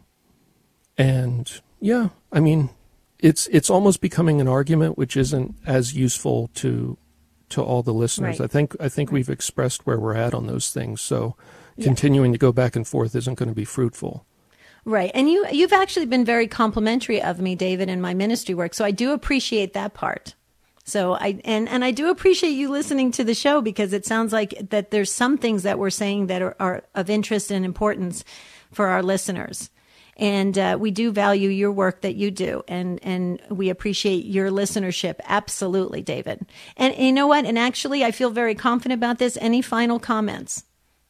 and yeah, I mean, it's it's almost becoming an argument, which isn't as useful to to all the listeners. Right. I think I think right. we've expressed where we're at on those things. So yeah. continuing to go back and forth isn't going to be fruitful. Right. And you, you've actually been very complimentary of me, David, in my ministry work. So I do appreciate that part. So I, and, and I do appreciate you listening to the show, because it sounds like that there's some things that we're saying that are, are of interest and importance for our listeners. And uh, we do value your work that you do. And, and we appreciate your listenership. Absolutely, David. And, and you know what? And actually, I feel very confident about this. Any final comments?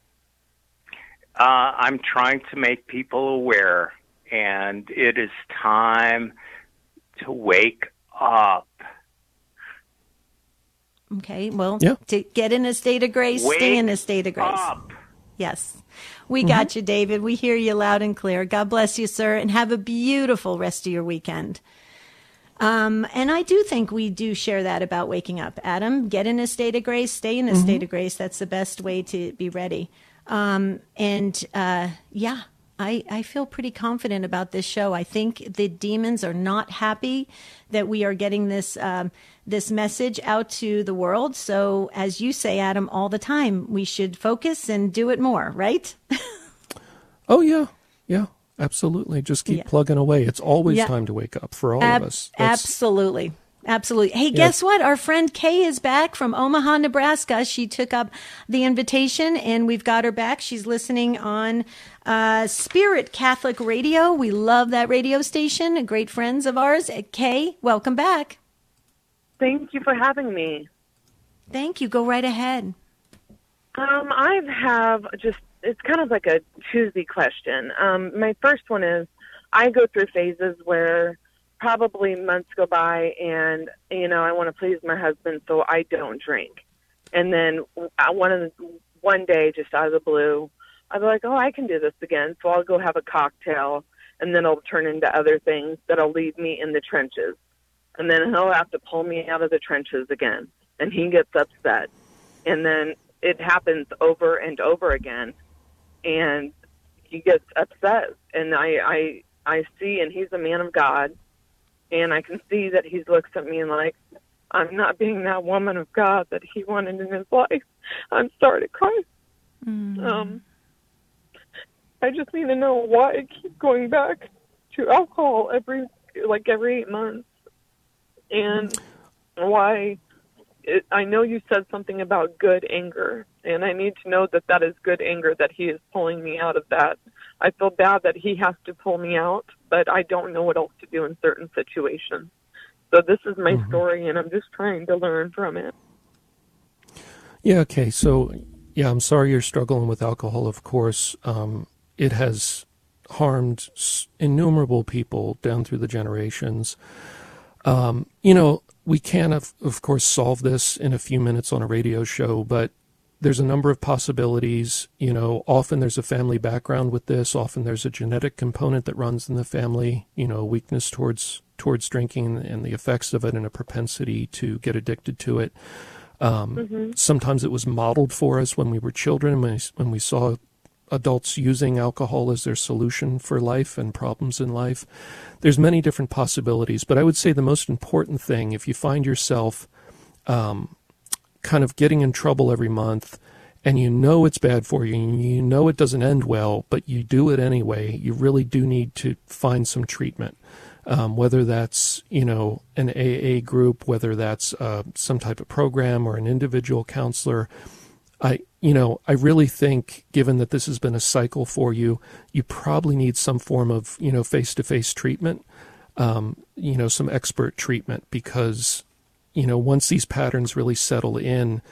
Uh, I'm trying to make people aware, and it is time to wake up. Okay, well, yeah. to get in a state of grace, wake stay in a state of grace. Up. Yes, we mm-hmm. got you, David. We hear you loud and clear. God bless you, sir, and have a beautiful rest of your weekend. Um, and I do think we do share that about waking up. Adam, get in a state of grace, stay in a mm-hmm. state of grace. That's the best way to be ready. Um, and, uh, yeah, I, I feel pretty confident about this show. I think the demons are not happy that we are getting this, um, this message out to the world. So as you say, Adam, all the time, we should focus and do it more, right? Oh, yeah. Yeah, absolutely. Just keep yeah. plugging away. It's always yeah. time to wake up for all Ab- of us. That's- absolutely. Absolutely. Hey, Yes. guess what? Our friend Kay is back from Omaha, Nebraska. She took up the invitation, and we've got her back. She's listening on uh, Spirit Catholic Radio. We love that radio station. Great friends of ours. Kay, welcome back. Thank you for having me. Thank you. Go right ahead. Um, I have just, it's kind of like a Tuesday question. Um, my first one is, I go through phases where probably months go by and, you know, I want to please my husband, so I don't drink. And then one of the, one day, just out of the blue, I'll be like, oh, I can do this again. So I'll go have a cocktail, and then it'll turn into other things that'll leave me in the trenches. And then he'll have to pull me out of the trenches again. And he gets upset. And then it happens over and over again. And he gets upset. And I, I, I see, and he's a man of God. And I can see that he looks at me and like, I'm not being that woman of God that he wanted in his life. I'm sorry to cry. Mm. Um, I just need to know why I keep going back to alcohol every, like every eight months. And why it, I know you said something about good anger, and I need to know that that is good anger, that he is pulling me out of that. I feel bad that he has to pull me out, but I don't know what else to do in certain situations. So this is my mm-hmm. story, and I'm just trying to learn from it. Yeah, okay. So, yeah, I'm sorry you're struggling with alcohol, of course. Um, it has harmed innumerable people down through the generations. Um, you know, we can't, of, of course, solve this in a few minutes on a radio show, but there's a number of possibilities. You know, often there's a family background with this. Often there's a genetic component that runs in the family, you know, weakness towards towards drinking and the effects of it and a propensity to get addicted to it. Um, Mm-hmm. Sometimes it was modeled for us when we were children, when we, when we saw adults using alcohol as their solution for life and problems in life. There's many different possibilities, but I would say the most important thing, if you find yourself um, kind of getting in trouble every month, and you know it's bad for you, and you know it doesn't end well, but you do it anyway, you really do need to find some treatment. Um, whether that's, you know, an A A group, whether that's uh, some type of program or an individual counselor. I, you know, I really think, given that this has been a cycle for you, you probably need some form of, you know, face-to-face treatment, um, you know, some expert treatment, because, you know, once these patterns really settle in,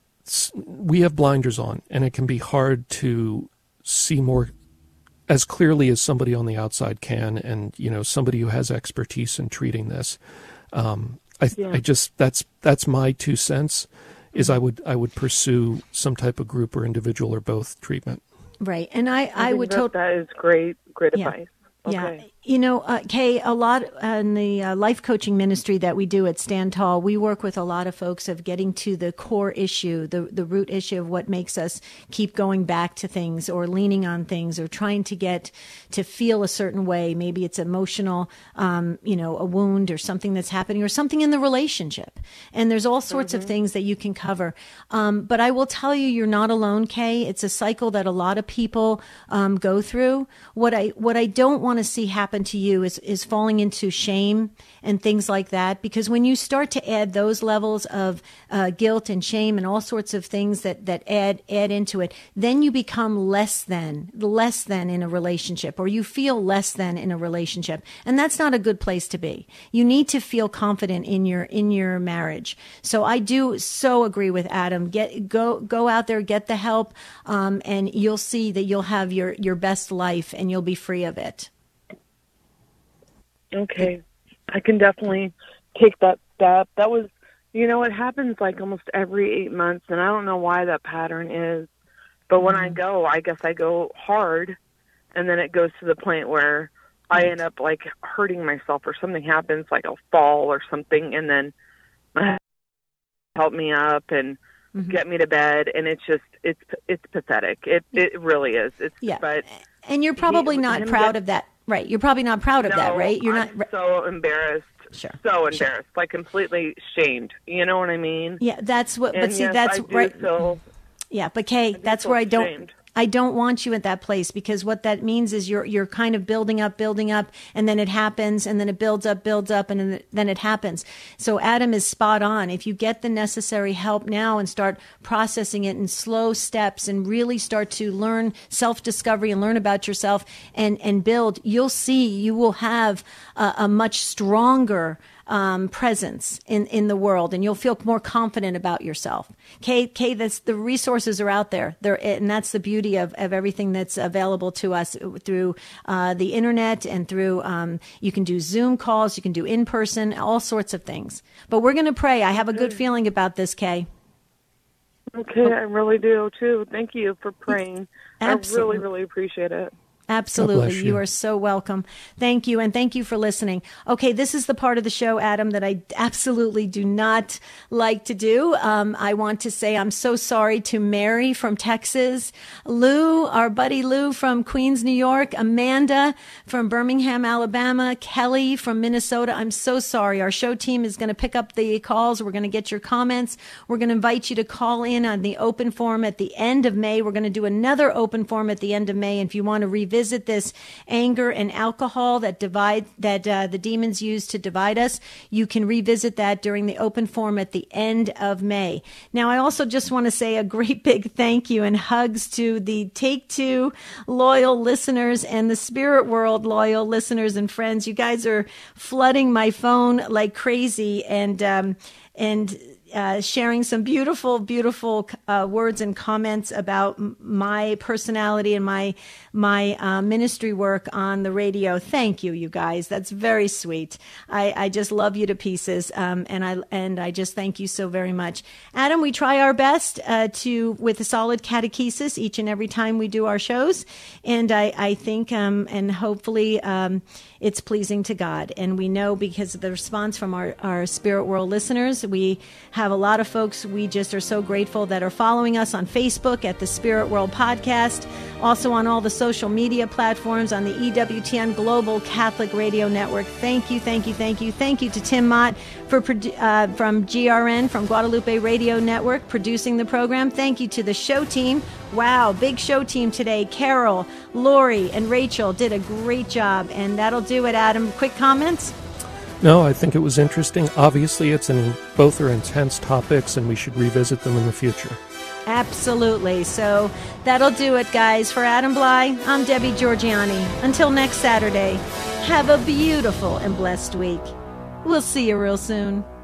we have blinders on, and it can be hard to see more as clearly as somebody on the outside can, and, you know, somebody who has expertise in treating this. Um, I, Yeah. I just, that's, that's my two cents, is I would, I would pursue some type of group or individual or both treatment. Right. And I, I, I think would that, totally. that is great, great Yeah. advice. Yeah. Okay. You know, uh, Kay, a lot in the uh, life coaching ministry that we do at Stand Tall, we work with a lot of folks of getting to the core issue, the, the root issue of what makes us keep going back to things or leaning on things or trying to get to feel a certain way. Maybe it's emotional, um, you know, a wound or something that's happening or something in the relationship. And there's all sorts Mm-hmm. of things that you can cover. Um, but I will tell you, you're not alone, Kay. It's a cycle that a lot of people um, go through. What I, what I don't want to see happen to you is, is falling into shame and things like that. Because when you start to add those levels of uh, guilt and shame and all sorts of things that, that add, add into it, then you become less than, less than in a relationship, or you feel less than in a relationship. And that's not a good place to be. You need to feel confident in your, in your marriage. So I do so agree with Adam. Get, go, go out there, get the help, um, and you'll see that you'll have your, your best life and you'll be free of it. Okay. I can definitely take that step. That was, you know, it happens like almost every eight months, and I don't know why that pattern is. But when I go, I guess I go hard, and then it goes to the point where I end up like hurting myself, or something happens, like I'll fall or something, and then my help me up and mm-hmm. get me to bed, and it's just it's it's pathetic. It it really is. It's yeah. But and you're probably he, not proud get, of that. Right. You're probably not proud of no, that, right? You're I'm not so embarrassed. Sure. So embarrassed, sure. like completely shamed. You know what I mean? Yeah, that's what. And but see, yes, that's I do right. feel, yeah, but Kay, I that's feel where I don't. shamed. I don't want you at that place, because what that means is you're you're kind of building up, building up, and then it happens, and then it builds up, builds up, and then it, then it happens. So Adam is spot on. If you get the necessary help now and start processing it in slow steps and really start to learn self-discovery and learn about yourself and and build, you'll see you will have a, a much stronger Um, presence in, in the world, and you'll feel more confident about yourself. Kay, Kay, that's, the resources are out there. There, and that's the beauty of, of everything that's available to us through uh, the internet and through, um, you can do Zoom calls, you can do in person, all sorts of things. But we're going to pray. I have a good feeling about this, Kay. Okay, I really do too. Thank you for praying. Absolutely. I really, really appreciate it. Absolutely. you. You are so welcome. Thank you. And thank you for listening. Okay. This is the part of the show, Adam, that I absolutely do not like to do. Um, I want to say I'm so sorry to Mary from Texas, Lou, our buddy Lou from Queens, New York, Amanda from Birmingham, Alabama, Kelly from Minnesota. I'm so sorry. Our show team is going to pick up the calls. We're going to get your comments. We're going to invite you to call in on the open forum at the end of May. We're going to do another open forum at the end of May. And if you want to revisit Visit this anger and alcohol that divide that uh, the demons use to divide us, you can revisit that during the open forum at the end of May. Now, I also just want to say a great big thank you and hugs to the Take Two loyal listeners and the Spirit World loyal listeners and friends. You guys are flooding my phone like crazy, and um, and. Uh, sharing some beautiful, beautiful uh, words and comments about m- my personality and my my uh, ministry work on the radio. Thank you, you guys. That's very sweet. I, I just love you to pieces, um, and I and I just thank you so very much, Adam. We try our best uh, to with a solid catechesis each and every time we do our shows, and I I think um, and hopefully um, it's pleasing to God, and we know because of the response from our our Spirit World listeners, we have have a lot of folks we just are so grateful that are following us on Facebook at the Spirit World Podcast, also on all the social media platforms, on the E W T N Global Catholic Radio Network. Thank you, thank you, thank you. Thank you to Tim Mott for uh, from G R N, from Guadalupe Radio Network, producing the program. Thank you to the show team. Wow, big show team today. Carol, Lori, and Rachel did a great job. And that'll do it, Adam. Quick comments? No, I think it was interesting. Obviously, it's in, both are intense topics, and we should revisit them in the future. Absolutely. So that'll do it, guys. For Adam Bly, I'm Debbie Georgiani. Until next Saturday, have a beautiful and blessed week. We'll see you real soon.